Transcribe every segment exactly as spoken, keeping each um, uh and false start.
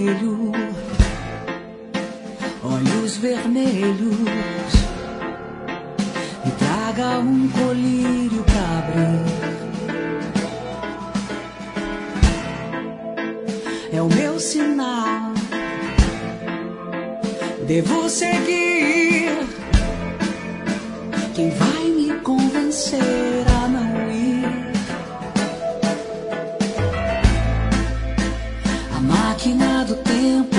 espelho, olhos vermelhos, me traga um colírio pra abrir. É o meu sinal, devo seguir. Quem vai me convencer a não ir? A máquina do tempo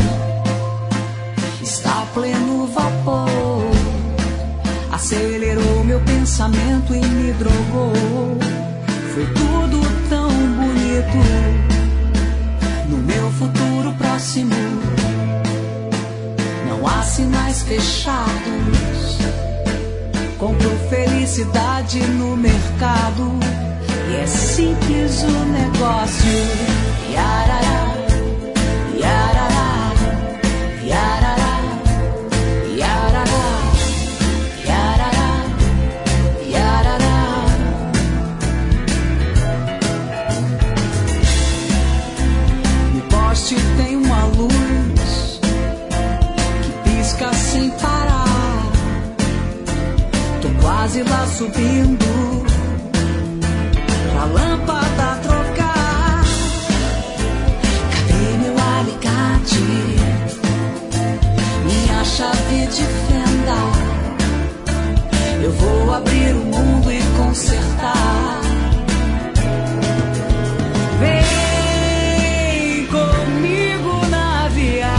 está a pleno vapor, acelerou meu pensamento e me drogou. Foi tudo tão bonito. No meu futuro próximo não há sinais fechados. Compro felicidade no mercado e é simples o negócio. Yarará, yarará, yarará, yarará, yarará, yarará. No poste tem uma luz que pisca sem parar. Tô quase lá subindo pra lâmpada trocar. Cadê meu alicate? Minha chave de fenda. Eu vou abrir o mundo e consertar. Vem comigo na viagem.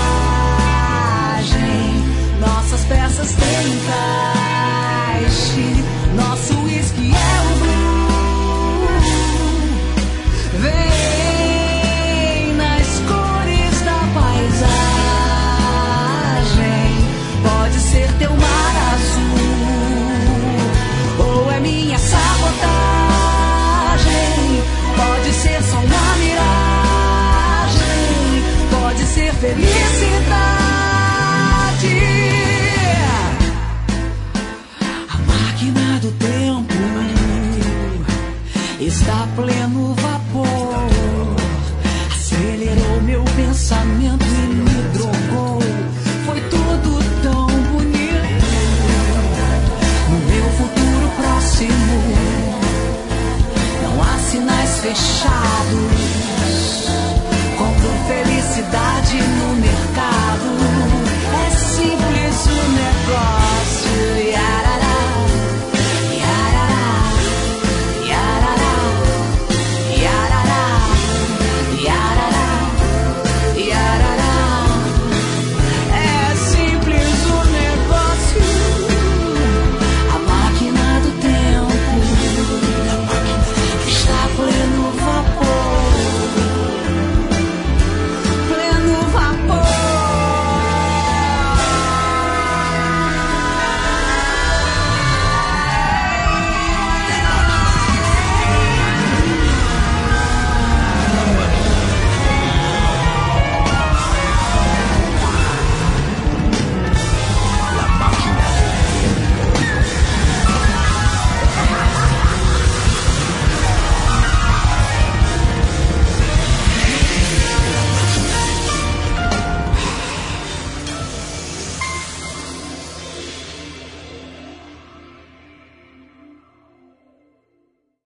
Nossas peças têm encaixe. Nosso whisky é o blue. Vem nas cores da paisagem. Pode ser teu mar azul, ou é minha sabotagem. Pode ser só uma miragem. Pode ser felicidade. Do tempo está a pleno vapor, acelerou meu pensamento e me drogou. Foi tudo tão bonito. No meu futuro próximo não há sinais fechados.